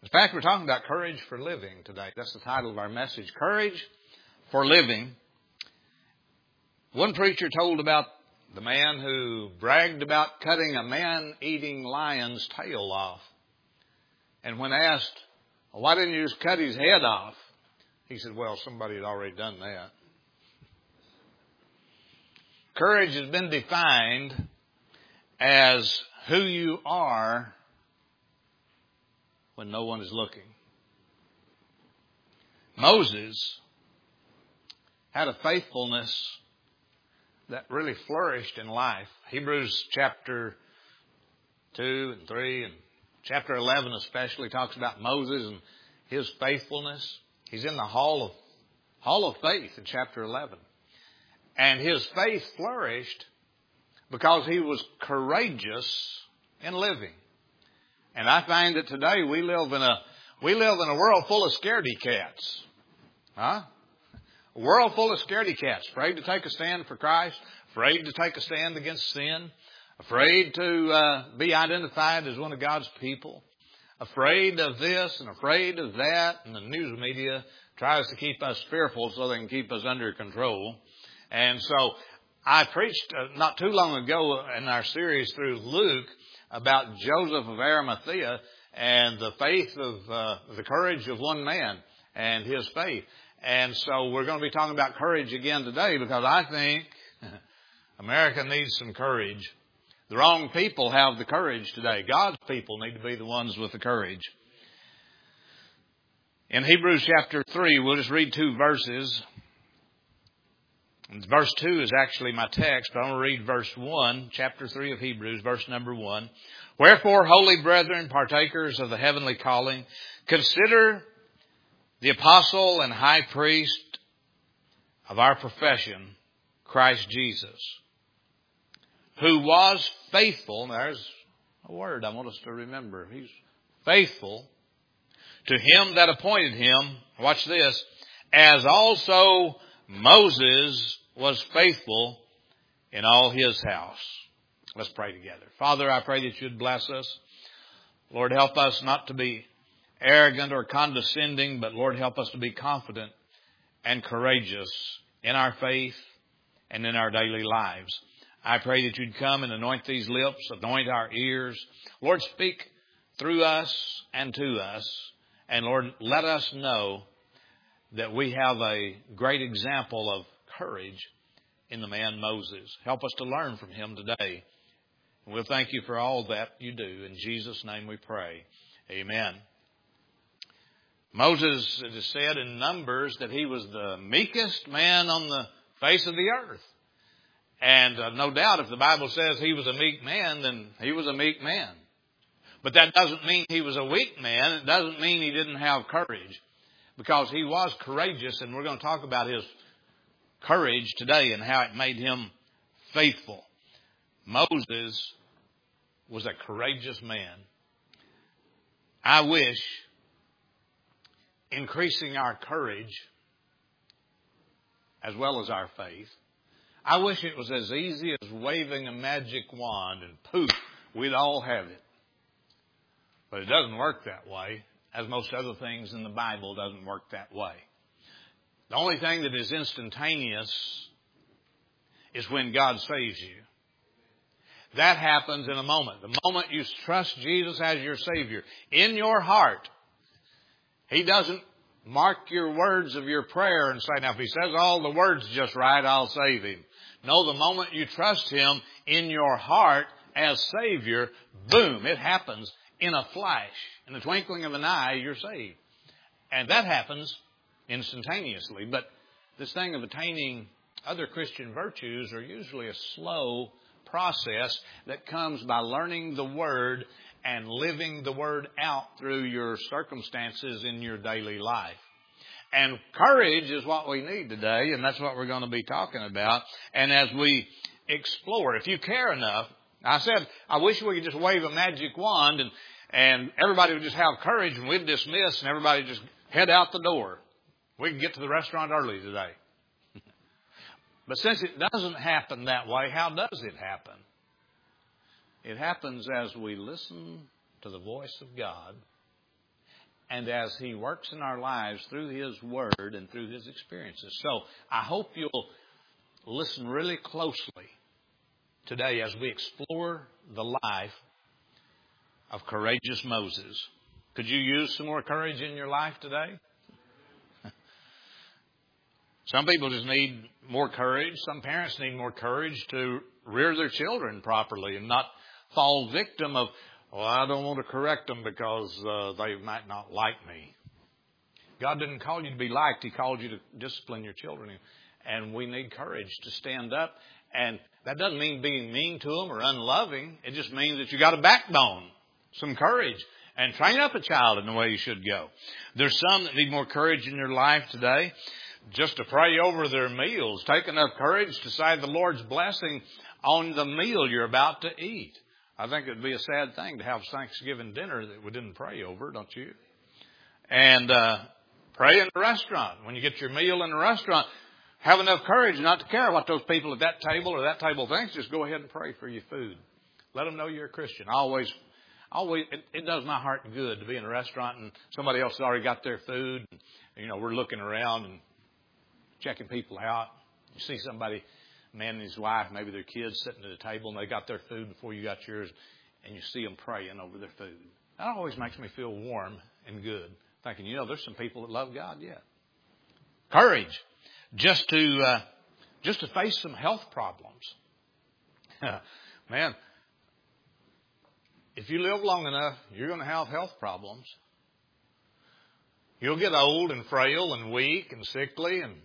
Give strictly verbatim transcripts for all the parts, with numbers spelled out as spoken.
In fact, we're talking about courage for living today. That's the title of our message, Courage for Living. One preacher told about the man who bragged about cutting a man-eating lion's tail off. And when asked, well, why didn't you just cut his head off? He said, well, somebody had already done that. Courage has been defined as who you are when no one is looking. Moses had a faithfulness that really flourished in life. Hebrews chapter two and three and chapter eleven especially talks about Moses and his faithfulness. He's in the hall of hall of faith in chapter eleven. And his faith flourished because he was courageous in living. And I find that today we live in a we live in a world full of scaredy cats. Huh? A world full of scaredy cats, afraid to take a stand for Christ, afraid to take a stand against sin, afraid to uh, be identified as one of God's people, afraid of this and afraid of that. And the news media tries to keep us fearful so they can keep us under control. And so I preached uh, not too long ago in our series through Luke about Joseph of Arimathea and the faith of uh, the courage of one man and his faith. And so we're going to be talking about courage again today because I think America needs some courage. The wrong people have the courage today. God's people need to be the ones with the courage. In Hebrews chapter three, we'll just read two verses. Verse two is actually my text, but I'm going to read verse one, chapter three of Hebrews, verse number one. Wherefore, holy brethren, partakers of the heavenly calling, consider the apostle and high priest of our profession, Christ Jesus, who was faithful. There's a word I want us to remember. He's faithful to him that appointed him. Watch this. As also Moses was faithful in all his house. Let's pray together. Father, I pray that you'd bless us. Lord, help us not to be arrogant or condescending, but Lord, help us to be confident and courageous in our faith and in our daily lives. I pray that you'd come and anoint these lips, anoint our ears. Lord, speak through us and to us. And Lord, let us know that we have a great example of courage in the man Moses. Help us to learn from him today. And we'll thank you for all that you do. In Jesus' name we pray. Amen. Moses, it is said in Numbers that he was the meekest man on the face of the earth. And uh, no doubt if the Bible says he was a meek man, then he was a meek man. But that doesn't mean he was a weak man. It doesn't mean he didn't have courage. Because he was courageous, and we're going to talk about his courage today and how it made him faithful. Moses was a courageous man. I wish increasing our courage as well as our faith, I wish it was as easy as waving a magic wand and poof, we'd all have it. But it doesn't work that way. As most other things in the Bible, doesn't work that way. The only thing that is instantaneous is when God saves you. That happens in a moment. The moment you trust Jesus as your Savior in your heart, He doesn't mark your words of your prayer and say, now if He says all the words just right, I'll save him. No, the moment you trust Him in your heart as Savior, boom, it happens in a flash. In the twinkling of an eye, you're saved. And that happens instantaneously. But this thing of attaining other Christian virtues are usually a slow process that comes by learning the Word and living the Word out through your circumstances in your daily life. And courage is what we need today, and that's what we're going to be talking about. And as we explore, if you care enough, I said, I wish we could just wave a magic wand and And everybody would just have courage and we'd dismiss and everybody would just head out the door. We can get to the restaurant early today. But since it doesn't happen that way, how does it happen? It happens as we listen to the voice of God and as He works in our lives through His Word and through His experiences. So I hope you'll listen really closely today as we explore the life of courageous Moses. Could you use some more courage in your life today? Some people just need more courage. Some parents need more courage to rear their children properly and not fall victim of, well, I don't want to correct them because uh, they might not like me. God didn't call you to be liked. He called you to discipline your children. And we need courage to stand up. And that doesn't mean being mean to them or unloving. It just means that you got a backbone, some courage, and train up a child in the way you should go. There's some that need more courage in your life today. Just to pray over their meals. Take enough courage to say the Lord's blessing on the meal you're about to eat. I think it would be a sad thing to have Thanksgiving dinner that we didn't pray over, don't you? And uh, pray in the restaurant. When you get your meal in the restaurant, have enough courage not to care what those people at that table or that table thinks. Just go ahead and pray for your food. Let them know you're a Christian. I always, always, it, it does my heart good to be in a restaurant and somebody else has already got their food. And, you know, we're looking around and checking people out. You see somebody, a man and his wife, maybe their kids sitting at a table and they got their food before you got yours, and you see them praying over their food. That always makes me feel warm and good, thinking, you know, there's some people that love God yet. Courage, just to uh, just to face some health problems. Man, if you live long enough, you're going to have health problems. You'll get old and frail and weak and sickly, and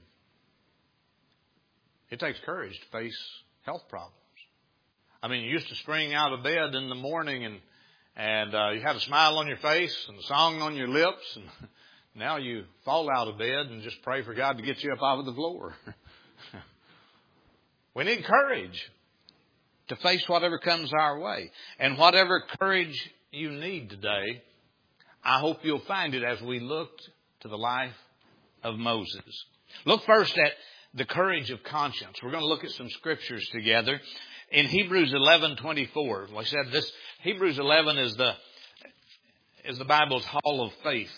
it takes courage to face health problems. I mean, you used to spring out of bed in the morning and and uh, you had a smile on your face and a song on your lips, and now you fall out of bed and just pray for God to get you up off of the floor. We need courage to face whatever comes our way. And whatever courage you need today, I hope you'll find it as we look to the life of Moses. Look first at the courage of conscience. We're going to look at some scriptures together. In Hebrews eleven twenty-four, I said this, Hebrews eleven is the, is the Bible's hall of faith.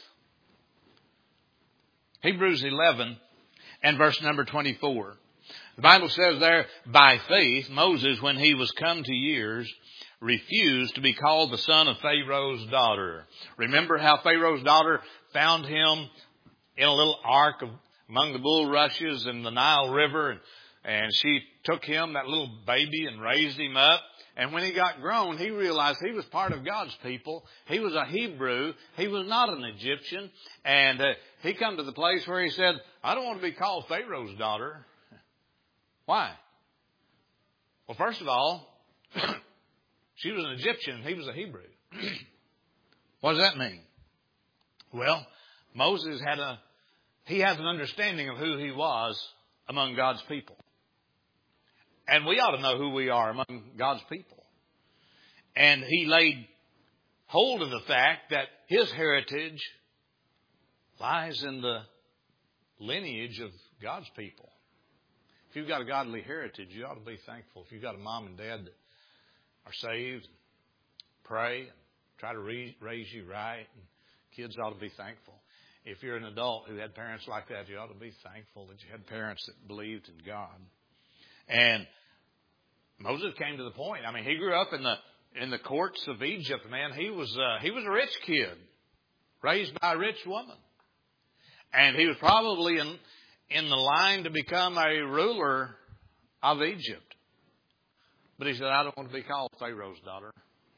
Hebrews eleven and verse number twenty-four. The Bible says there, by faith, Moses, when he was come to years, refused to be called the son of Pharaoh's daughter. Remember how Pharaoh's daughter found him in a little ark of, among the bulrushes in the Nile River, and, and she took him, that little baby, and raised him up. And when he got grown, he realized he was part of God's people. He was a Hebrew. He was not an Egyptian. And uh, he come to the place where he said, I don't want to be called Pharaoh's daughter. Why? Well, first of all, she was an Egyptian and he was a Hebrew. What does that mean? Well, Moses had a, he has an understanding of who he was among God's people. And we ought to know who we are among God's people. And he laid hold of the fact that his heritage lies in the lineage of God's people. If you've got a godly heritage, you ought to be thankful. If you've got a mom and dad that are saved, pray, and try to raise you right, and kids ought to be thankful. If you're an adult who had parents like that, you ought to be thankful that you had parents that believed in God. And Moses came to the point. I mean, he grew up in the in the courts of Egypt. Man, he was uh, he was a rich kid, raised by a rich woman, and he was probably in in the line to become a ruler of Egypt. But he said, "I don't want to be called Pharaoh's daughter."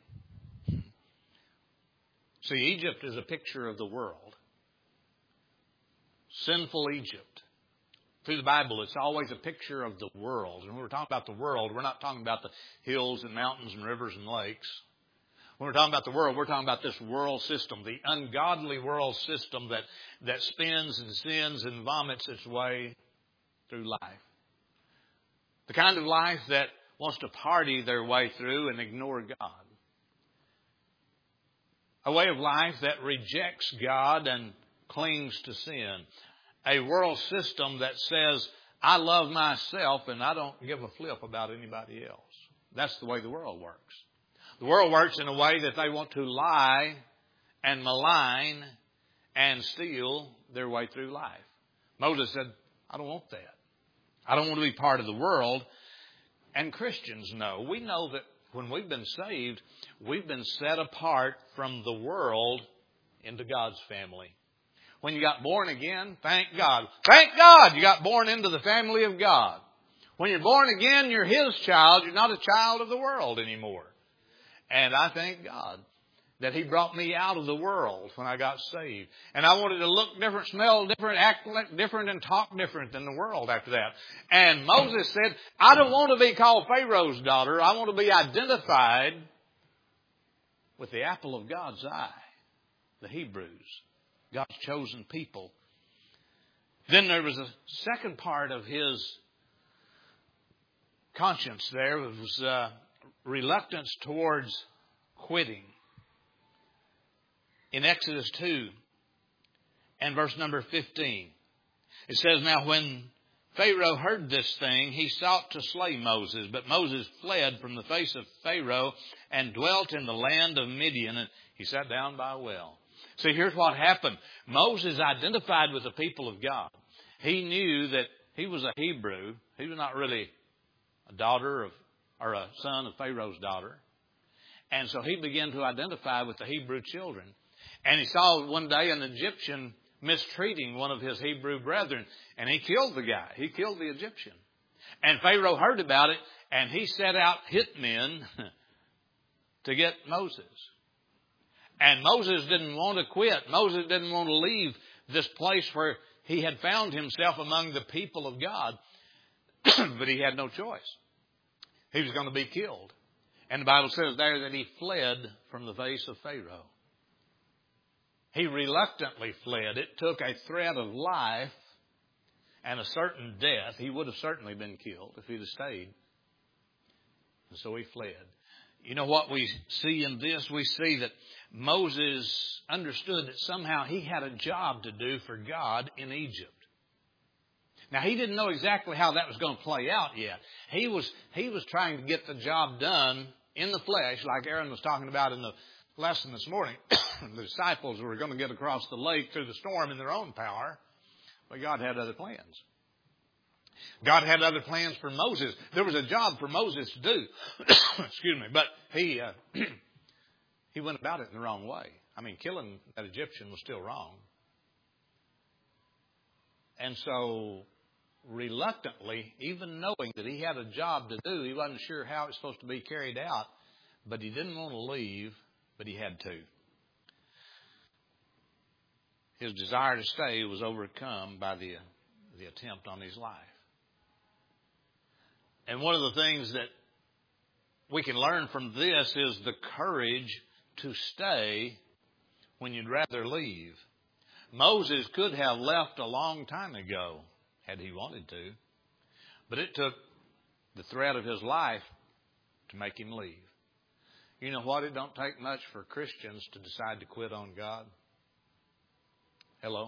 See, Egypt is a picture of the world. Sinful Egypt. Through the Bible, it's always a picture of the world. And when we're talking about the world, we're not talking about the hills and mountains and rivers and lakes. When we're talking about the world, we're talking about this world system, the ungodly world system that, that spins and sins and vomits its way through life. The kind of life that wants to party their way through and ignore God. A way of life that rejects God and clings to sin. A world system that says, I love myself and I don't give a flip about anybody else. That's the way the world works. The world works in a way that they want to lie and malign and steal their way through life. Moses said, I don't want that. I don't want to be part of the world. And Christians know. We know that when we've been saved, we've been set apart from the world into God's family. When you got born again, thank God. Thank God you got born into the family of God. When you're born again, you're His child. You're not a child of the world anymore. And I thank God that He brought me out of the world when I got saved. And I wanted to look different, smell different, act different, and talk different than the world after that. And Moses said, I don't want to be called Pharaoh's daughter. I want to be identified with the apple of God's eye, the Hebrews, God's chosen people. Then there was a second part of his conscience there. It was uh, reluctance towards quitting. In Exodus two and verse number fifteen, it says, Now when Pharaoh heard this thing, he sought to slay Moses. But Moses fled from the face of Pharaoh and dwelt in the land of Midian. And he sat down by a well. See, here's what happened. Moses identified with the people of God. He knew that he was a Hebrew. He was not really a daughter of, or a son of Pharaoh's daughter. And so he began to identify with the Hebrew children. And he saw one day an Egyptian mistreating one of his Hebrew brethren. And he killed the guy. He killed the Egyptian. And Pharaoh heard about it. And he set out hitmen to get Moses. And Moses didn't want to quit. Moses didn't want to leave this place where he had found himself among the people of God. But he had no choice. He was going to be killed. And the Bible says there that he fled from the face of Pharaoh. He reluctantly fled. It took a threat of life and a certain death. He would have certainly been killed if he'd have stayed. And so he fled. You know what we see in this? We see that Moses understood that somehow he had a job to do for God in Egypt. Now, he didn't know exactly how that was going to play out yet. He was, he was trying to get the job done in the flesh, like Aaron was talking about in the lesson this morning. The disciples were going to get across the lake through the storm in their own power, but God had other plans. God had other plans for Moses. There was a job for Moses to do. Excuse me. But he uh, he went about it in the wrong way. I mean, killing that Egyptian was still wrong. And so, reluctantly, even knowing that he had a job to do, he wasn't sure how it was supposed to be carried out. But he didn't want to leave, but he had to. His desire to stay was overcome by the, the attempt on his life. And one of the things that we can learn from this is the courage to stay when you'd rather leave. Moses could have left a long time ago had he wanted to, but it took the threat of his life to make him leave. You know what? It don't take much for Christians to decide to quit on God. Hello?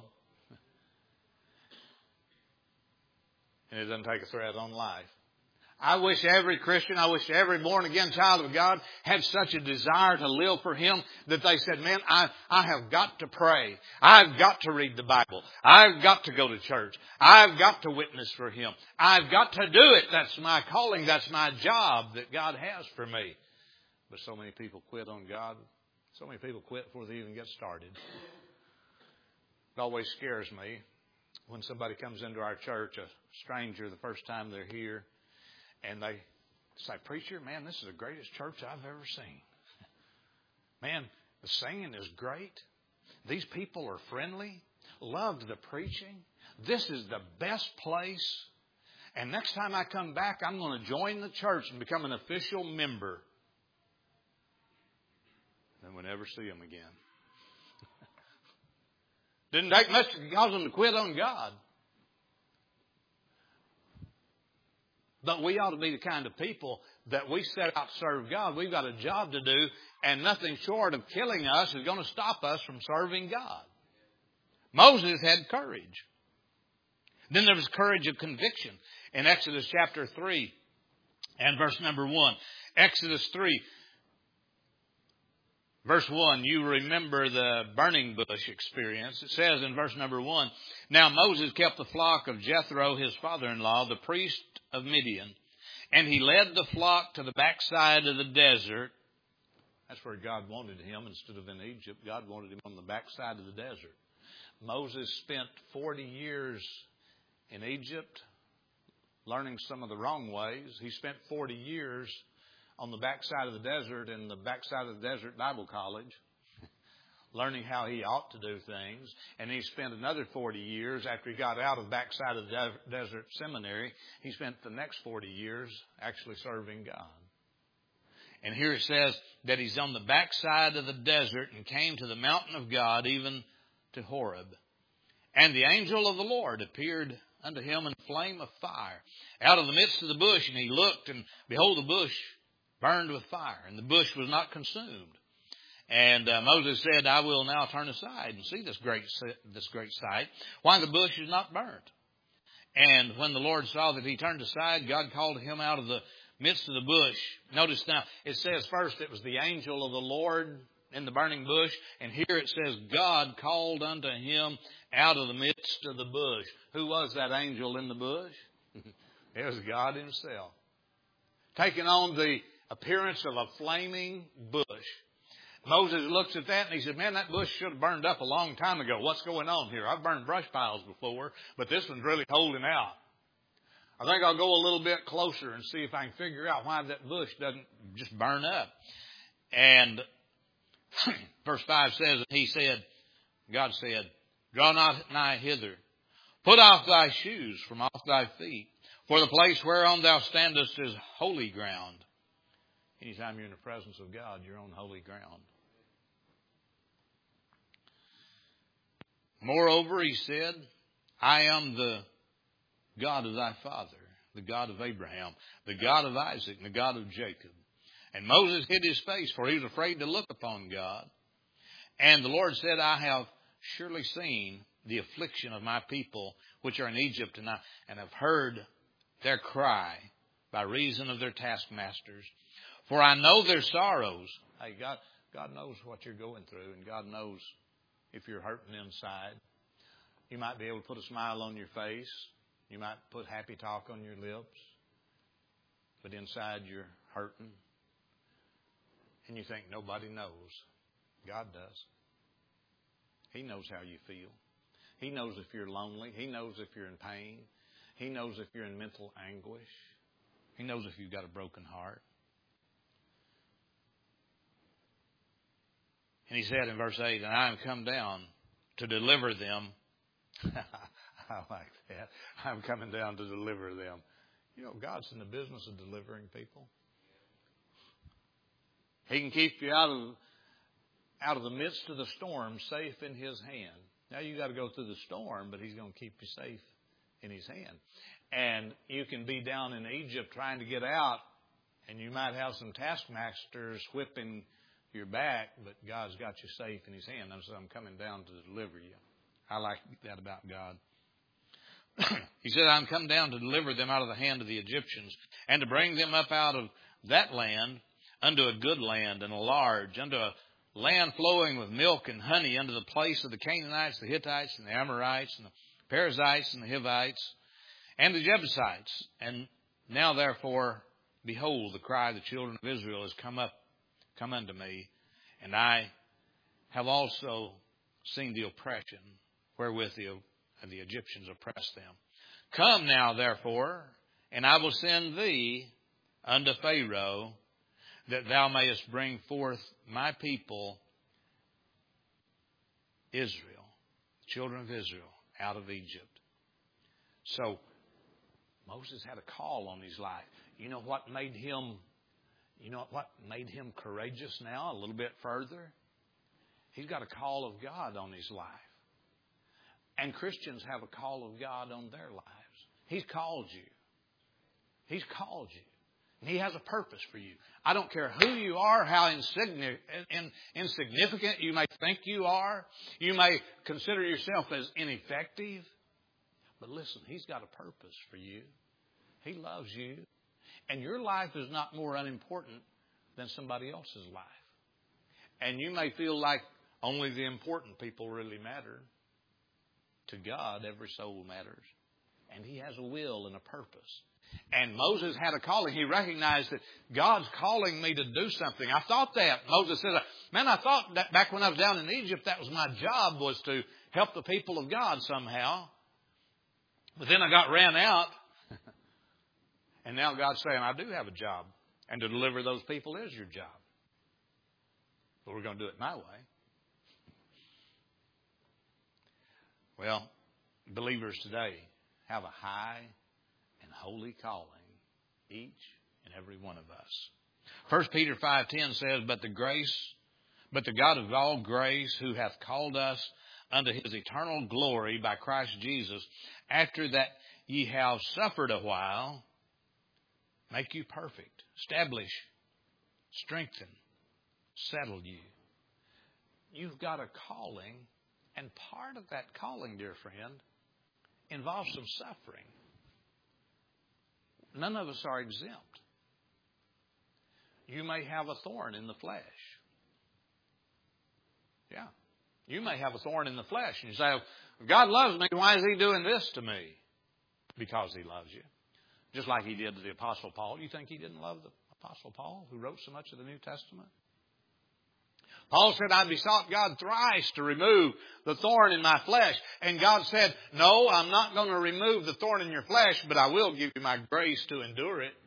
And it doesn't take a threat on life. I wish every Christian, I wish every born-again child of God had such a desire to live for Him that they said, man, I, I have got to pray. I've got to read the Bible. I've got to go to church. I've got to witness for Him. I've got to do it. That's my calling. That's my job that God has for me. But so many people quit on God. So many people quit before they even get started. It always scares me when somebody comes into our church, a stranger, the first time they're here, and they say, preacher, man, this is the greatest church I've ever seen. Man, the singing is great. These people are friendly. Loved the preaching. This is the best place. And next time I come back, I'm going to join the church and become an official member. Then we'll never see them again. Didn't take much to cause them to quit on God. But we ought to be the kind of people that we set out to serve God. We've got a job to do, and nothing short of killing us is going to stop us from serving God. Moses had courage. Then there was courage of conviction in Exodus chapter three and verse number one. Exodus three. Verse one, you remember the burning bush experience. It says in verse number one, now Moses kept the flock of Jethro, his father-in-law, the priest of Midian, and he led the flock to the backside of the desert. That's where God wanted him instead of in Egypt. God wanted him on the backside of the desert. Moses spent forty years in Egypt learning some of the wrong ways. He spent forty years on the backside of the desert in the backside of the desert Bible college, learning how he ought to do things. And he spent another forty years after he got out of the backside of the desert seminary. He spent the next forty years actually serving God. And here it says that he's on the backside of the desert and came to the mountain of God, even to Horeb. And the angel of the Lord appeared unto him in a flame of fire out of the midst of the bush. And he looked, and behold, the bush burned with fire, and the bush was not consumed. And uh, Moses said, I will now turn aside and see this great this great sight, why the bush is not burnt. And when the Lord saw that he turned aside, God called him out of the midst of the bush. Notice now, it says first it was the angel of the Lord in the burning bush, and here it says God called unto him out of the midst of the bush. Who was that angel in the bush? It was God himself, taking on the appearance of a flaming bush. Moses looks at that and he said, man, that bush should have burned up a long time ago. What's going on here? I've burned brush piles before, but this one's really holding out. I think I'll go a little bit closer and see if I can figure out why that bush doesn't just burn up. And verse five says, he said, God said, draw not nigh hither. Put off thy shoes from off thy feet, for the place whereon thou standest is holy ground. Anytime you're in the presence of God, you're on holy ground. Moreover, he said, I am the God of thy father, the God of Abraham, the God of Isaac, and the God of Jacob. And Moses hid his face, for he was afraid to look upon God. And the Lord said, I have surely seen the affliction of my people which are in Egypt, and I and have heard their cry by reason of their taskmasters. For I know their sorrows. Hey, God, God knows what you're going through, and God knows if you're hurting inside. You might be able to put a smile on your face. You might put happy talk on your lips. But inside you're hurting. And you think nobody knows. God does. He knows how you feel. He knows if you're lonely. He knows if you're in pain. He knows if you're in mental anguish. He knows if you've got a broken heart. And he said in verse eight, and I am come down to deliver them. I like that. I'm coming down to deliver them. You know, God's in the business of delivering people. He can keep you out of, out of the midst of the storm safe in His hand. Now you got to go through the storm, but He's going to keep you safe in His hand. And you can be down in Egypt trying to get out, and you might have some taskmasters whipping your back, but God's got you safe in His hand. And so I'm coming down to deliver you. I like that about God. He said, I'm come down to deliver them out of the hand of the Egyptians, and to bring them up out of that land unto a good land and a large, unto a land flowing with milk and honey, unto the place of the Canaanites, the Hittites, and the Amorites, and the Perizzites, and the Hivites, and the Jebusites. And now therefore, behold, the cry of the children of Israel has come up, come unto me, and I have also seen the oppression wherewith the, the Egyptians oppress them. Come now therefore, and I will send thee unto Pharaoh, that thou mayest bring forth my people, Israel, the children of Israel, out of Egypt. So, Moses had a call on his life. You know what made him, you know what made him courageous now a little bit further? He's got a call of God on his life. And Christians have a call of God on their lives. He's called you. He's called you. And He has a purpose for you. I don't care who you are, how insignificant you may think you are. You may consider yourself as ineffective. But listen, He's got a purpose for you. He loves you. And your life is not more unimportant than somebody else's life. And you may feel like only the important people really matter. To God, every soul matters. And He has a will and a purpose. And Moses had a calling. He recognized that God's calling me to do something. I thought that. Moses said, man, I thought that back when I was down in Egypt, that was my job, was to help the people of God somehow. But then I got ran out. And now God's saying, I do have a job. And to deliver those people is your job. But we're going to do it my way. Well, believers today have a high and holy calling, each and every one of us. First Peter five ten says, But the grace, but the God of all grace, who hath called us unto His eternal glory by Christ Jesus, after that ye have suffered a while, make you perfect, establish, strengthen, settle you. You've got a calling, and part of that calling, dear friend, involves some suffering. None of us are exempt. You may have a thorn in the flesh. Yeah. You may have a thorn in the flesh. And you say, if God loves me, why is He doing this to me? Because He loves you. Just like He did to the Apostle Paul. You think He didn't love the Apostle Paul, who wrote so much of the New Testament? Paul said, I besought God thrice to remove the thorn in my flesh. And God said, no, I'm not going to remove the thorn in your flesh, but I will give you my grace to endure it.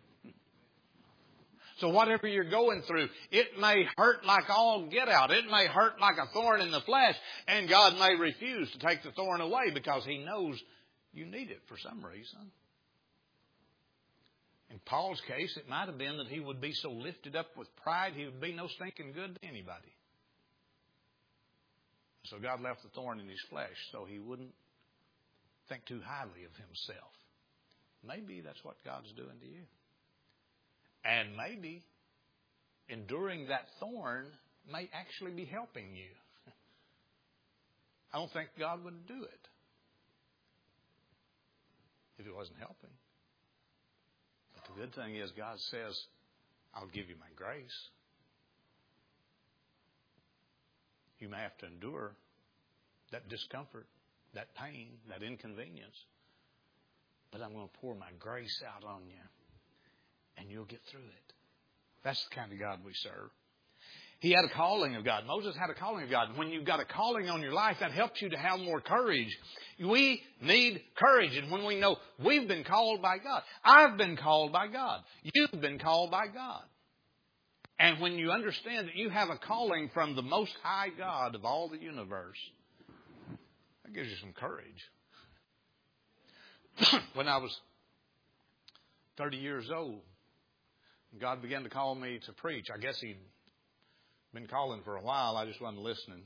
So whatever you're going through, it may hurt like all get out. It may hurt like a thorn in the flesh. And God may refuse to take the thorn away because He knows you need it for some reason. In Paul's case, it might have been that he would be so lifted up with pride, he would be no stinking good to anybody. So God left the thorn in his flesh so he wouldn't think too highly of himself. Maybe that's what God's doing to you. And maybe enduring that thorn may actually be helping you. I don't think God would do it if it wasn't helping. But the good thing is God says, I'll give you my grace. You may have to endure that discomfort, that pain, that inconvenience. But I'm going to pour my grace out on you. And you'll get through it. That's the kind of God we serve. He had a calling of God. Moses had a calling of God. When you've got a calling on your life, that helps you to have more courage. We need courage. And when we know we've been called by God, I've been called by God, you've been called by God. And when you understand that you have a calling from the Most High God of all the universe, that gives you some courage. When I was thirty years old, God began to call me to preach. I guess He'd been calling for a while. I just wasn't listening.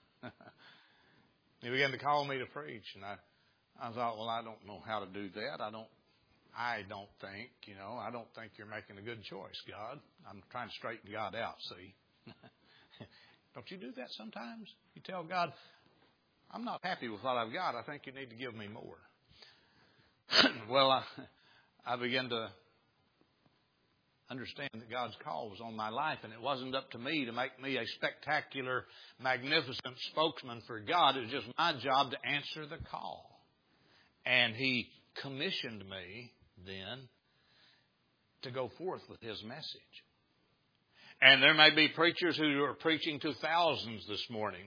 He began to call me to preach. And I, I thought, well, I don't know how to do that. I don't I don't think, you know, I don't think you're making a good choice, God. I'm trying to straighten God out, see. Don't you do that sometimes? You tell God, I'm not happy with what I've got. I think you need to give me more. Well, I, I began to understand that God's call was on my life, and it wasn't up to me to make me a spectacular, magnificent spokesman for God. It was just my job to answer the call. And He commissioned me then to go forth with His message. And there may be preachers who are preaching to thousands this morning.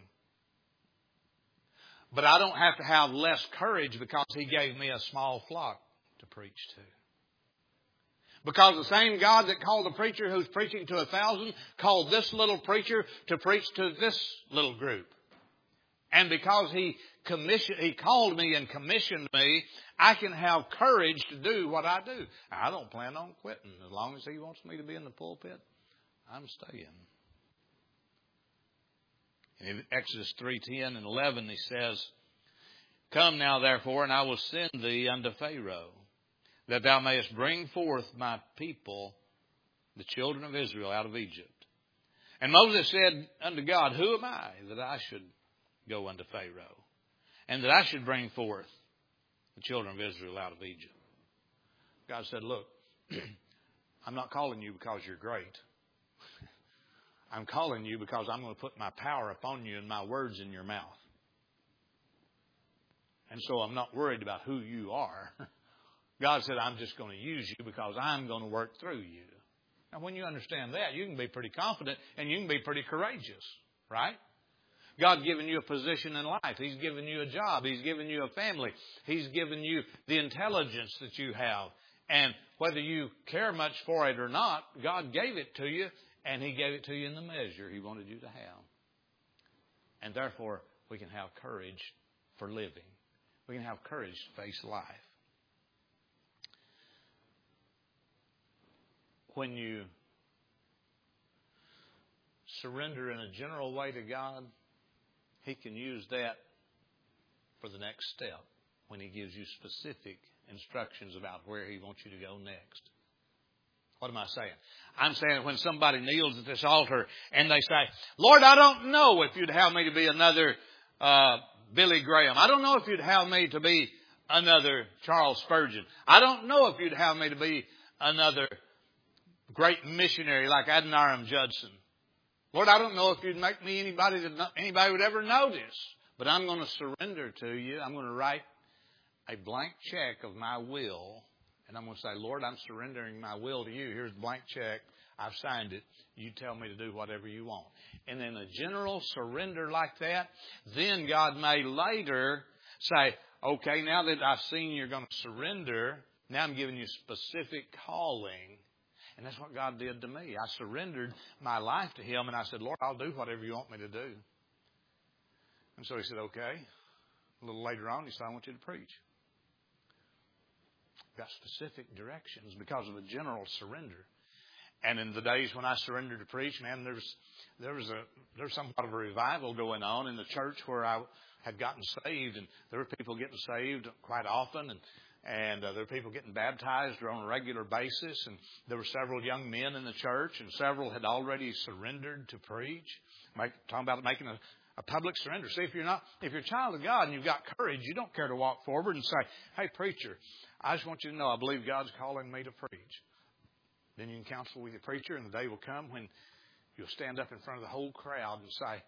But I don't have to have less courage because He gave me a small flock to preach to. Because the same God that called the preacher who's preaching to a thousand called this little preacher to preach to this little group. And because He commissioned, He called me and commissioned me, I can have courage to do what I do. I don't plan on quitting. As long as He wants me to be in the pulpit, I'm staying. In Exodus three ten and eleven, He says, Come now, therefore, and I will send thee unto Pharaoh, that thou mayest bring forth my people, the children of Israel, out of Egypt. And Moses said unto God, Who am I that I should go unto Pharaoh, and that I should bring forth the children of Israel out of Egypt? God said, Look, I'm not calling you because you're great. I'm calling you because I'm going to put my power upon you and my words in your mouth. And so I'm not worried about who you are. God said, I'm just going to use you because I'm going to work through you. Now, when you understand that, you can be pretty confident and you can be pretty courageous, right? God's given you a position in life. He's given you a job. He's given you a family. He's given you the intelligence that you have. And whether you care much for it or not, God gave it to you, and He gave it to you in the measure He wanted you to have. And therefore, we can have courage for living. We can have courage to face life. When you surrender in a general way to God, He can use that for the next step when He gives you specific instructions about where He wants you to go next. What am I saying? I'm saying when somebody kneels at this altar and they say, Lord, I don't know if you'd have me to be another uh, Billy Graham. I don't know if you'd have me to be another Charles Spurgeon. I don't know if you'd have me to be another great missionary like Adoniram Judson. Lord, I don't know if you'd make me anybody that anybody would ever notice. But I'm going to surrender to you. I'm going to write a blank check of my will. And I'm going to say, Lord, I'm surrendering my will to you. Here's the blank check. I've signed it. You tell me to do whatever you want. And in a general surrender like that, then God may later say, okay, now that I've seen you're going to surrender, now I'm giving you specific calling. And that's what God did to me. I surrendered my life to Him, and I said, Lord, I'll do whatever you want me to do. And so He said, okay. A little later on, He said, I want you to preach. Got specific directions because of a general surrender. And in the days when I surrendered to preach, man, there was there was a there was somewhat of a revival going on in the church where I had gotten saved, and there were people getting saved quite often, and and uh, there were people getting baptized on a regular basis, and there were several young men in the church, and several had already surrendered to preach. Make, talking about making a, a public surrender. See, if you're not if you're a child of God and you've got courage, you don't care to walk forward and say, "Hey, preacher, I just want you to know I believe God's calling me to preach." Then you can counsel with your preacher, and the day will come when you'll stand up in front of the whole crowd and say,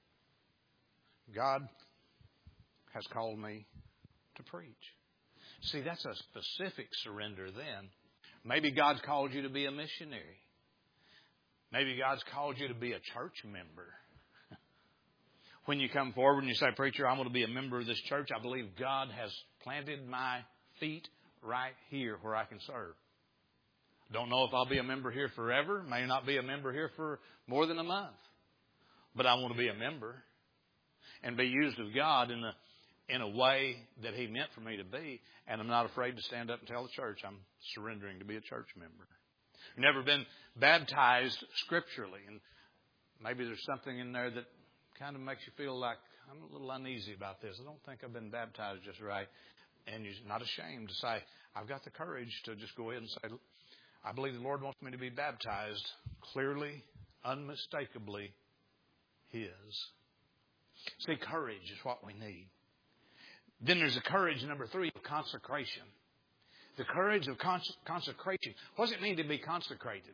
God has called me to preach. See, that's a specific surrender then. Maybe God's called you to be a missionary. Maybe God's called you to be a church member. When you come forward and you say, preacher, I'm going to be a member of this church, I believe God has planted my feet right here where I can serve. Don't know if I'll be a member here forever. May not be a member here for more than a month. But I want to be a member and be used of God in a, in a way that He meant for me to be. And I'm not afraid to stand up and tell the church I'm surrendering to be a church member. You've never been baptized scripturally. And maybe there's something in there that kind of makes you feel like I'm a little uneasy about this. I don't think I've been baptized just right. And you're not ashamed to say, I've got the courage to just go ahead and say, I believe the Lord wants me to be baptized clearly, unmistakably His. See, courage is what we need. Then there's the courage, number three, of consecration. The courage of cons- consecration. What does it mean to be consecrated?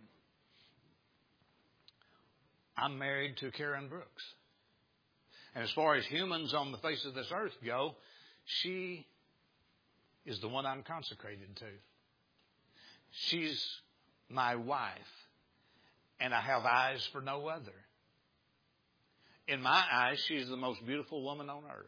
I'm married to Karen Brooks. And as far as humans on the face of this earth go, she is the one I'm consecrated to. She's my wife, and I have eyes for no other. In my eyes, she's the most beautiful woman on earth.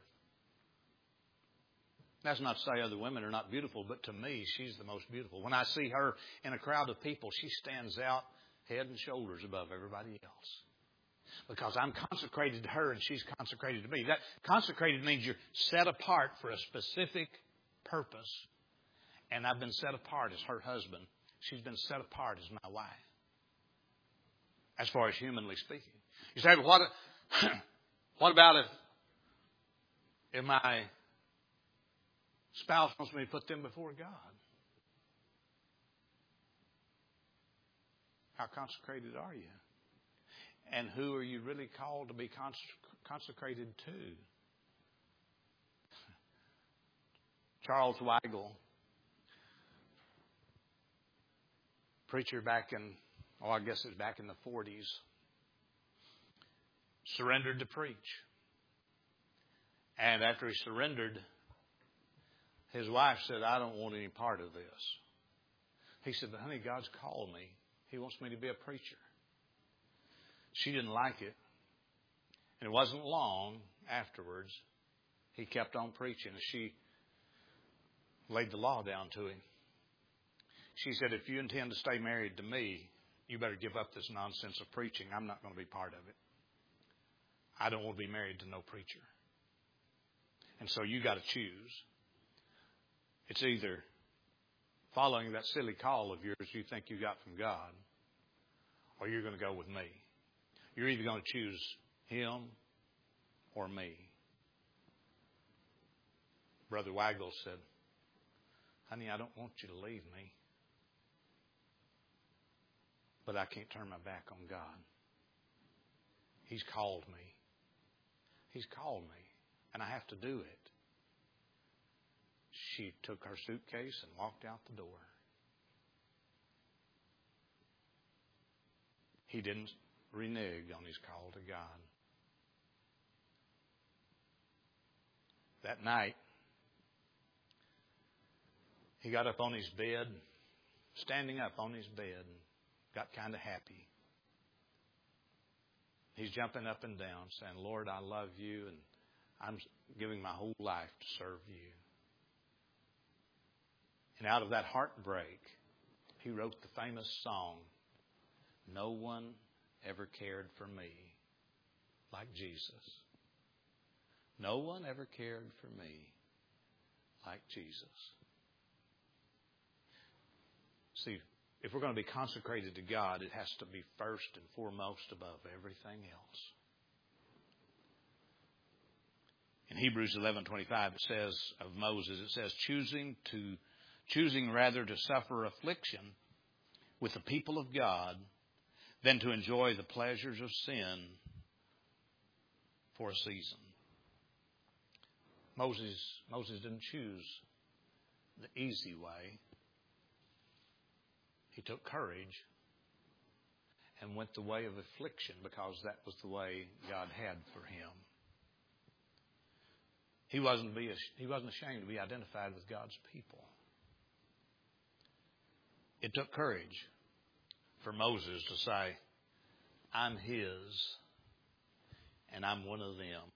That's not to say other women are not beautiful, but to me, she's the most beautiful. When I see her in a crowd of people, she stands out head and shoulders above everybody else. Because I'm consecrated to her and she's consecrated to me. That consecrated means you're set apart for a specific purpose. And I've been set apart as her husband. She's been set apart as my wife. As far as humanly speaking. You say, well, what, what about if, if my spouse wants me to put them before God? How consecrated are you? And who are you really called to be consecrated to? Charles Weigel, preacher back in, oh, I guess it's back in the forties, surrendered to preach. And after he surrendered, his wife said, I don't want any part of this. He said, but honey, God's called me. He wants me to be a preacher. She didn't like it. And it wasn't long afterwards, he kept on preaching as she laid the law down to him. She said, if you intend to stay married to me, you better give up this nonsense of preaching. I'm not going to be part of it. I don't want to be married to no preacher. And so you got to choose. It's either following that silly call of yours you think you got from God, or you're going to go with me. You're either going to choose him or me. Brother Waggle said, honey, I don't want you to leave me, but I can't turn my back on God. He's called me. He's called me, and I have to do it. She took her suitcase and walked out the door. He didn't renege on his call to God. That night, he got up on his bed, standing up on his bed, and got kind of happy. He's jumping up and down, saying, Lord, I love you, and I'm giving my whole life to serve you. And out of that heartbreak, he wrote the famous song, No one ever cared for me like Jesus. No one ever cared for me like Jesus. See, if we're going to be consecrated to God, it has to be first and foremost above everything else. In Hebrews eleven twenty-five, it says of Moses, it says, choosing to choosing rather to suffer affliction with the people of God than to enjoy the pleasures of sin for a season. Moses, Moses didn't choose the easy way. He took courage and went the way of affliction because that was the way God had for him. He wasn't, be, he wasn't ashamed to be identified with God's people. It took courage for Moses to say, I'm his and I'm one of them.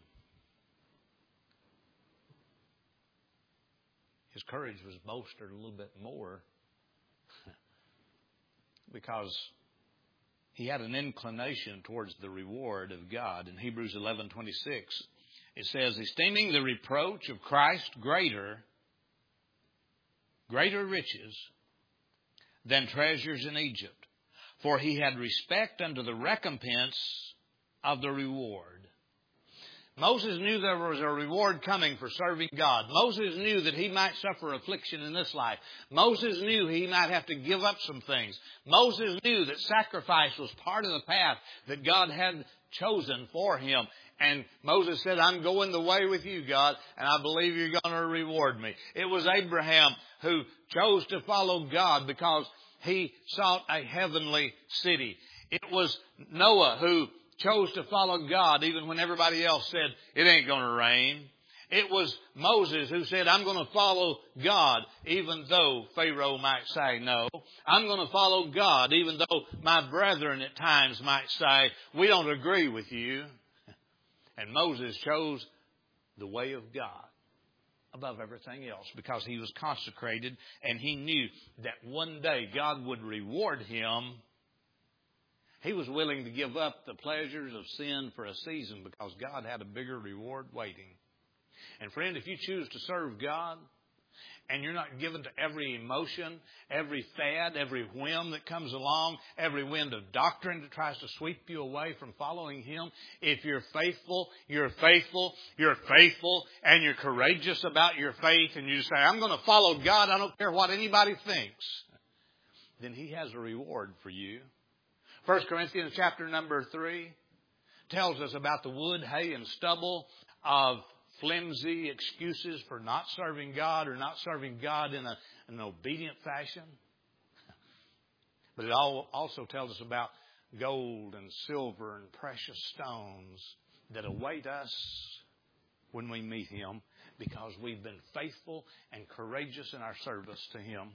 His courage was bolstered a little bit more because he had an inclination towards the reward of God. In Hebrews eleven twenty-six, it says, esteeming the reproach of Christ greater, greater riches than treasures in Egypt, for he had respect unto the recompense of the reward. Moses knew there was a reward coming for serving God. Moses knew that he might suffer affliction in this life. Moses knew he might have to give up some things. Moses knew that sacrifice was part of the path that God had chosen for him. And Moses said, I'm going the way with you, God, and I believe you're going to reward me. It was Abraham who chose to follow God because he sought a heavenly city. It was Noah who chose to follow God even when everybody else said, it ain't going to rain. It was Moses who said, I'm going to follow God even though Pharaoh might say no. I'm going to follow God even though my brethren at times might say, we don't agree with you. And Moses chose the way of God above everything else because he was consecrated and he knew that one day God would reward him. He was willing to give up the pleasures of sin for a season because God had a bigger reward waiting. And friend, if you choose to serve God and you're not given to every emotion, every fad, every whim that comes along, every wind of doctrine that tries to sweep you away from following Him, if you're faithful, you're faithful, you're faithful, and you're courageous about your faith, and you say, I'm going to follow God, I don't care what anybody thinks, then He has a reward for you. First Corinthians chapter number three tells us about the wood, hay, and stubble of flimsy excuses for not serving God or not serving God in a, an obedient fashion. But it all also tells us about gold and silver and precious stones that await us when we meet Him, because we've been faithful and courageous in our service to Him.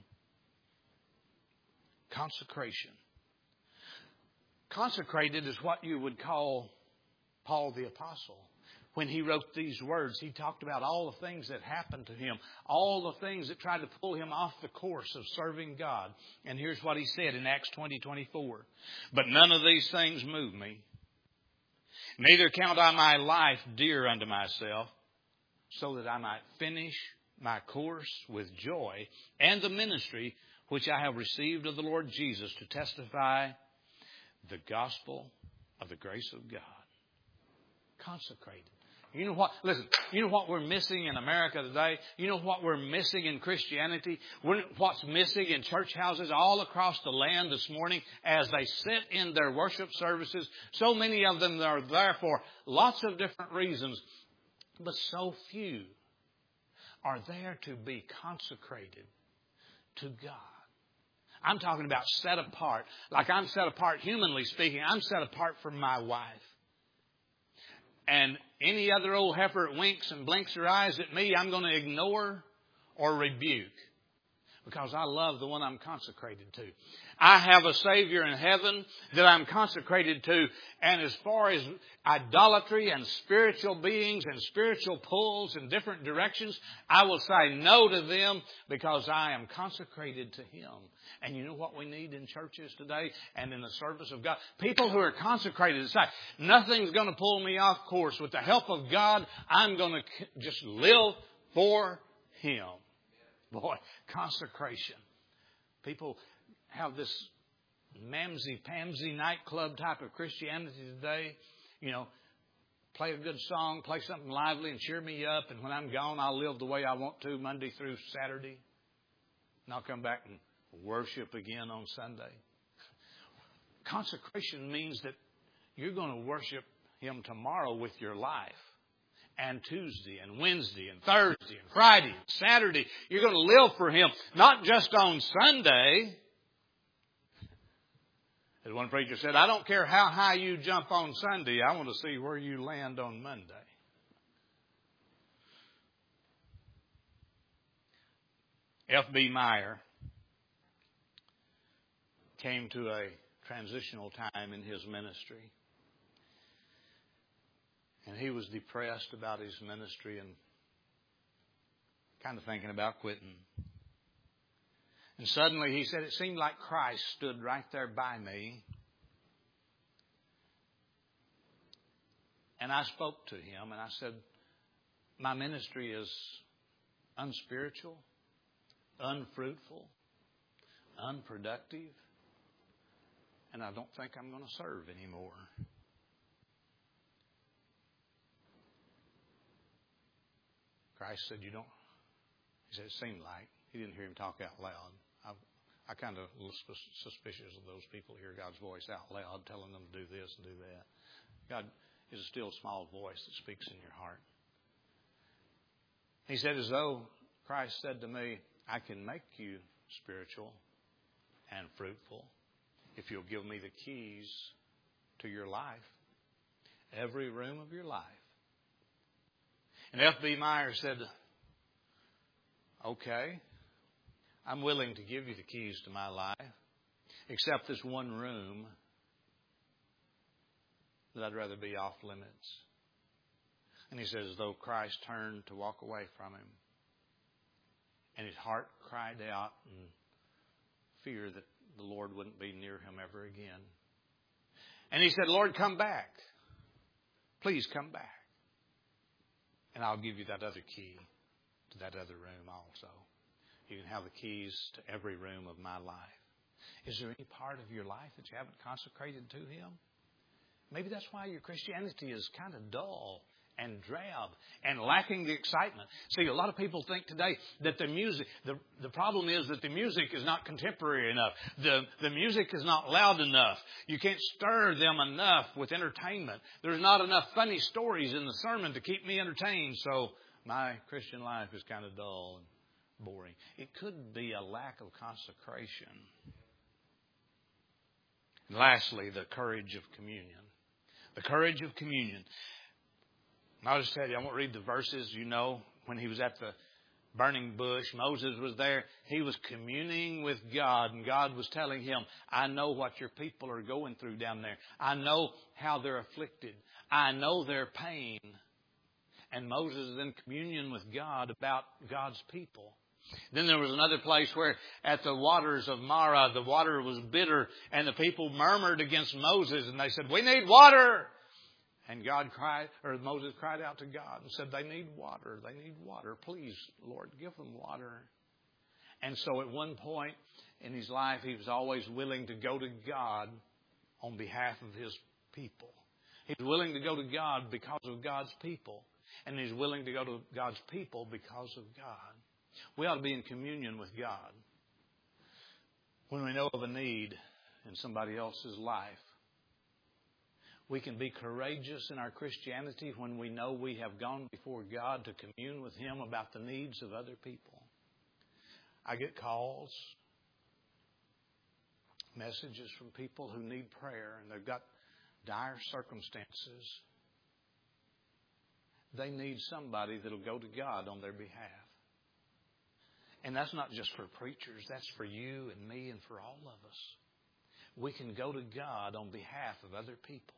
Consecration. Consecrated is what you would call Paul the Apostle. When he wrote these words, he talked about all the things that happened to him, all the things that tried to pull him off the course of serving God. And here's what he said in Acts twenty twenty-four. But none of these things move me. Neither count I my life dear unto myself, so that I might finish my course with joy and the ministry which I have received of the Lord Jesus to testify the gospel of the grace of God. Consecrated. You know what? Listen, you know what we're missing in America today? You know what we're missing in Christianity? We're, what's missing in church houses all across the land this morning as they sit in their worship services? So many of them are there for lots of different reasons, but so few are there to be consecrated to God. I'm talking about set apart. Like I'm set apart, humanly speaking, I'm set apart from my wife. And any other old heifer that winks and blinks her eyes at me, I'm going to ignore or rebuke. Because I love the one I'm consecrated to. I have a Savior in heaven that I'm consecrated to. And as far as idolatry and spiritual beings and spiritual pulls in different directions, I will say no to them because I am consecrated to Him. And you know what we need in churches today and in the service of God? People who are consecrated to say, nothing's going to pull me off course. With the help of God, I'm going to just live for Him. Boy, consecration. People have this mamsy-pamsy nightclub type of Christianity today. You know, play a good song, play something lively and cheer me up. And when I'm gone, I'll live the way I want to Monday through Saturday. And I'll come back and worship again on Sunday. Consecration means that you're going to worship Him tomorrow with your life. And Tuesday and Wednesday and Thursday and Friday and Saturday. You're going to live for Him. Not just on Sunday. As one preacher said, I don't care how high you jump on Sunday. I want to see where you land on Monday. F B Meyer came to a transitional time in his ministry. And he was depressed about his ministry and kind of thinking about quitting. And suddenly he said, it seemed like Christ stood right there by me. And I spoke to him and I said, my ministry is unspiritual, unfruitful, unproductive, and I don't think I'm going to serve anymore. Christ said, you don't. He said, it seemed like. He didn't hear him talk out loud. I, I kind of was suspicious of those people who hear God's voice out loud, telling them to do this and do that. God is a still small voice that speaks in your heart. He said, as though Christ said to me, I can make you spiritual and fruitful if you'll give me the keys to your life, every room of your life. And F B Meyer said, okay, I'm willing to give you the keys to my life, except this one room that I'd rather be off limits. And he says, as though Christ turned to walk away from him. And his heart cried out in fear that the Lord wouldn't be near him ever again. And he said, Lord, come back. Please come back. And I'll give you that other key to that other room also. You can have the keys to every room of my life. Is there any part of your life that you haven't consecrated to Him? Maybe that's why your Christianity is kind of dull and drab and lacking the excitement. See, a lot of people think today that the music, the, the problem is that the music is not contemporary enough. The, the music is not loud enough. You can't stir them enough with entertainment. There's not enough funny stories in the sermon to keep me entertained. So my Christian life is kind of dull and boring. It could be a lack of consecration. And lastly, the courage of communion. The courage of communion. And I'll just tell you, I won't read the verses. You know, when he was at the burning bush, Moses was there. He was communing with God, and God was telling him, I know what your people are going through down there. I know how they're afflicted. I know their pain. And Moses is in communion with God about God's people. Then there was another place where at the waters of Marah, the water was bitter, and the people murmured against Moses, and they said, we need water. And God cried, or Moses cried out to God and said, they need water. They need water. Please, Lord, give them water. And so at one point in his life, he was always willing to go to God on behalf of his people. He was willing to go to God because of God's people. And he's willing to go to God's people because of God. We ought to be in communion with God. When we know of a need in somebody else's life, we can be courageous in our Christianity when we know we have gone before God to commune with Him about the needs of other people. I get calls, messages from people who need prayer, and they've got dire circumstances. They need somebody that'll go to God on their behalf. And that's not just for preachers. That's for you and me and for all of us. We can go to God on behalf of other people.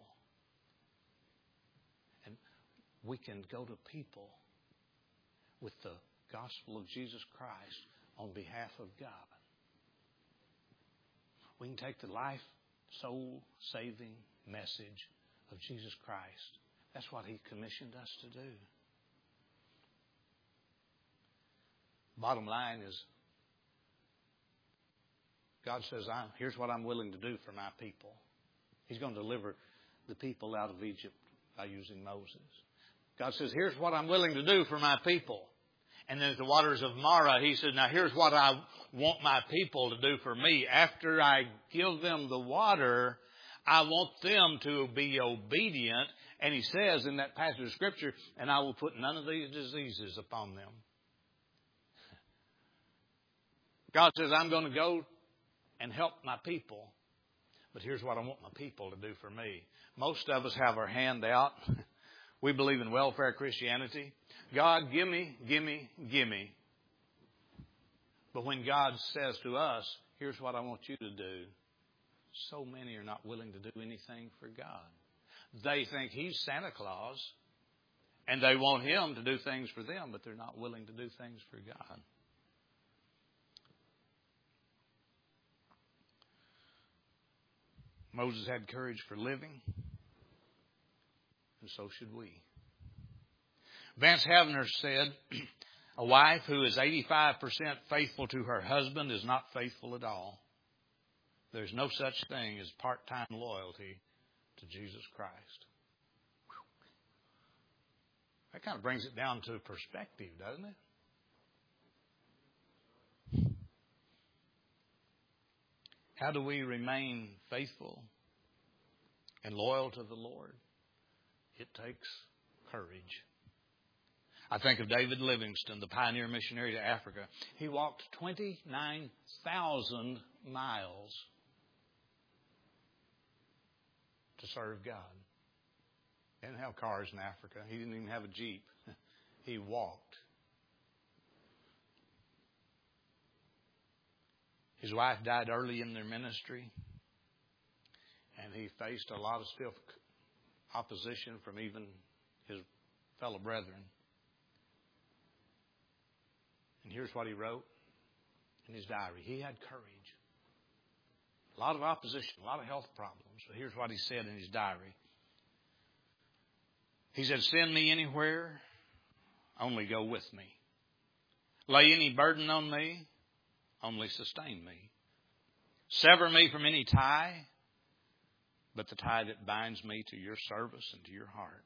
And we can go to people with the gospel of Jesus Christ on behalf of God. We can take the life, soul-saving message of Jesus Christ. That's what He commissioned us to do. Bottom line is, God says, I'm, here's what I'm willing to do for my people. He's going to deliver the people out of Egypt by using Moses. God says, here's what I'm willing to do for my people. And then at the waters of Marah, He said, now here's what I want my people to do for me. After I give them the water, I want them to be obedient. And He says in that passage of Scripture, and I will put none of these diseases upon them. God says, I'm going to go and help my people. But here's what I want my people to do for me. Most of us have our hand out. We believe in welfare Christianity. God, give me, give me, give me. But when God says to us, here's what I want you to do, so many are not willing to do anything for God. They think He's Santa Claus, and they want Him to do things for them, but they're not willing to do things for God. Moses had courage for living, and so should we. Vance Havner said, a wife who is eighty-five percent faithful to her husband is not faithful at all. There's no such thing as part-time loyalty to Jesus Christ. That kind of brings it down to perspective, doesn't it? How do we remain faithful and loyal to the Lord? It takes courage. I think of David Livingstone, the pioneer missionary to Africa. He walked twenty-nine thousand miles to serve God. He didn't have cars in Africa. He didn't even have a Jeep. He walked. His wife died early in their ministry, and he faced a lot of stiff opposition from even his fellow brethren. And here's what he wrote in his diary. He had courage. A lot of opposition, a lot of health problems. But here's what he said in his diary. He said, send me anywhere, only go with me. Lay any burden on me, only sustain me. Sever me from any tie, but the tie that binds me to your service and to your heart.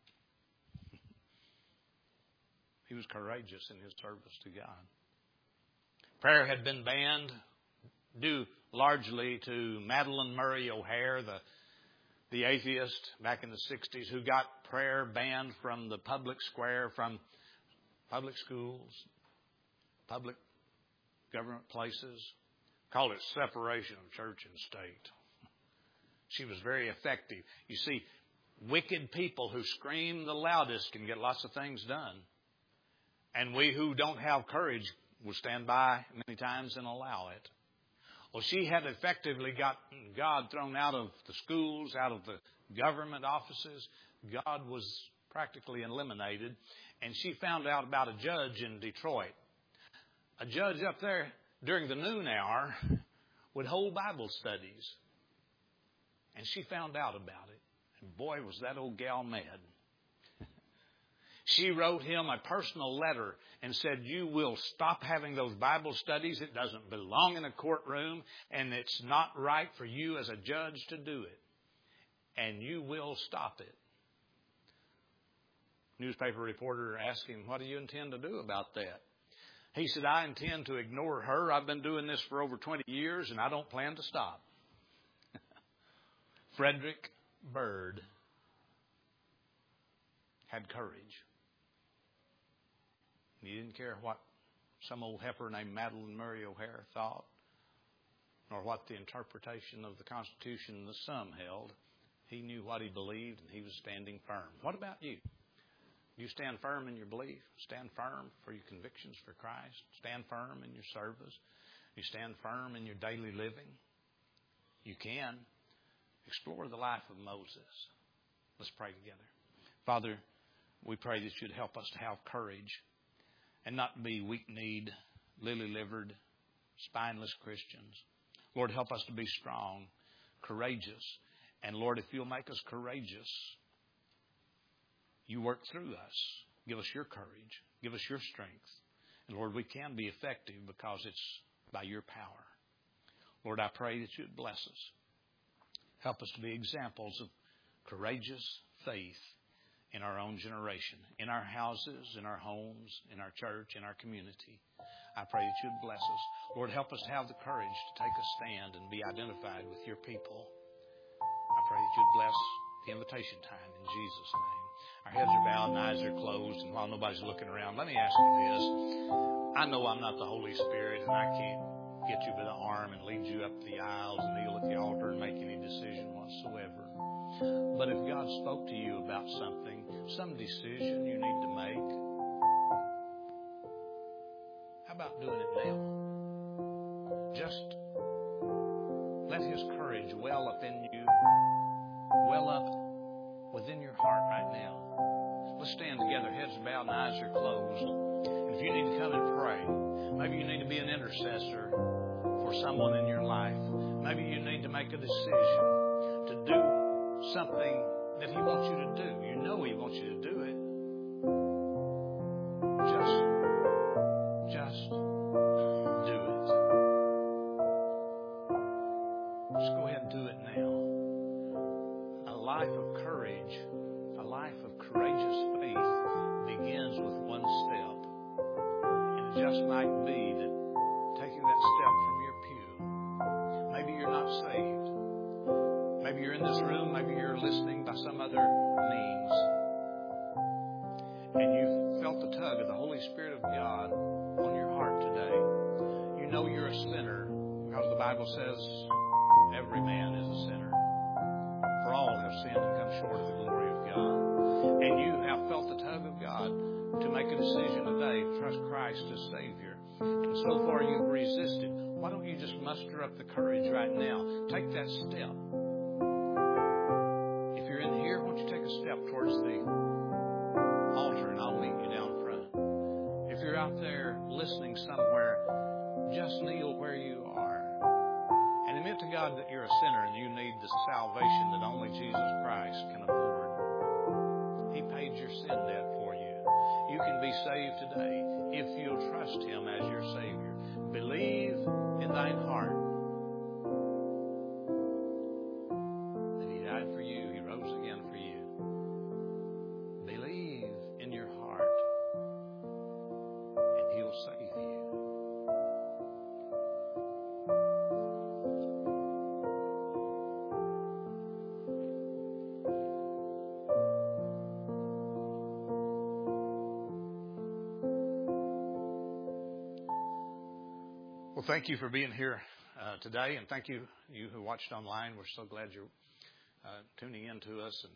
He was courageous in his service to God. Prayer had been banned due largely to Madalyn Murray O'Hair, the, the atheist back in the sixties, who got prayer banned from the public square, from public schools, public government places. Called it separation of church and state. She was very effective. You see, wicked people who scream the loudest can get lots of things done. And we who don't have courage will stand by many times and allow it. Well, she had effectively gotten God thrown out of the schools, out of the government offices. God was practically eliminated. And she found out about a judge in Detroit. A judge up there during the noon hour would hold Bible studies. And she found out about it. And boy, was that old gal mad. She wrote him a personal letter and said, you will stop having those Bible studies. It doesn't belong in a courtroom, and it's not right for you as a judge to do it. And you will stop it. Newspaper reporter asked him, what do you intend to do about that? He said, I intend to ignore her. I've been doing this for over twenty years, and I don't plan to stop. Frederick Byrd had courage. He didn't care what some old heifer named Madeline Murray O'Hare thought, nor what the interpretation of the Constitution the some held. He knew what he believed, and he was standing firm. What about you? You stand firm in your belief. Stand firm for your convictions for Christ. Stand firm in your service. You stand firm in your daily living. You can. Explore the life of Moses. Let's pray together. Father, we pray that you'd help us to have courage and not be weak-kneed, lily-livered, spineless Christians. Lord, help us to be strong, courageous. And Lord, if you'll make us courageous, you work through us. Give us your courage. Give us your strength. And Lord, we can be effective because it's by your power. Lord, I pray that you'd bless us. Help us to be examples of courageous faith in our own generation, in our houses, in our homes, in our church, in our community. I pray that you'd bless us. Lord, help us to have the courage to take a stand and be identified with your people. I pray that you'd bless the invitation time in Jesus' name. Our heads are bowed and eyes are closed, and while nobody's looking around, let me ask you this. I know I'm not the Holy Spirit, and I can't get you by the arm and lead you up the aisles and kneel at the altar and make any decision whatsoever. But if God spoke to you about something, some decision you need to make, how about doing it now? Just let His courage well up in you, well up within your heart right now. Let's stand together, heads are bowed and eyes are closed. And if you need to come and pray, maybe you need to be an intercessor for someone in your life. Maybe you need to make a decision to do something that He wants you to do. You know He wants you to do it. Just, just do it. Just go ahead and do it now. A life of courage, a life of courageous faith begins with one step. And it just might be that taking that step from your pew. Maybe you're not saved. Maybe you're in this room. Maybe you're listening by some other means. And you felt the tug of the Holy Spirit of God on your heart today. You know you're a sinner because the Bible says every man is a sinner. For all have sinned and come short of the glory of God. And you have felt the tug of God to make a decision today to trust Christ as Savior. And so far you've resisted. Why don't you just muster up the courage right now? Take that step. If you're in here, why don't you take a step towards the altar and I'll meet you down front. If you're out there listening somewhere, just kneel where you are. And admit to God that you're a sinner and you need the salvation that only Jesus Christ can afford. He paid your sin debt for you. You can be saved today if you'll trust Him as your Savior. Believe in thine heart that He died for you. He rose again for you. Believe in your heart and He'll save you. Well, thank you for being here uh, today, and thank you, you who watched online. We're so glad you're uh, tuning in to us. And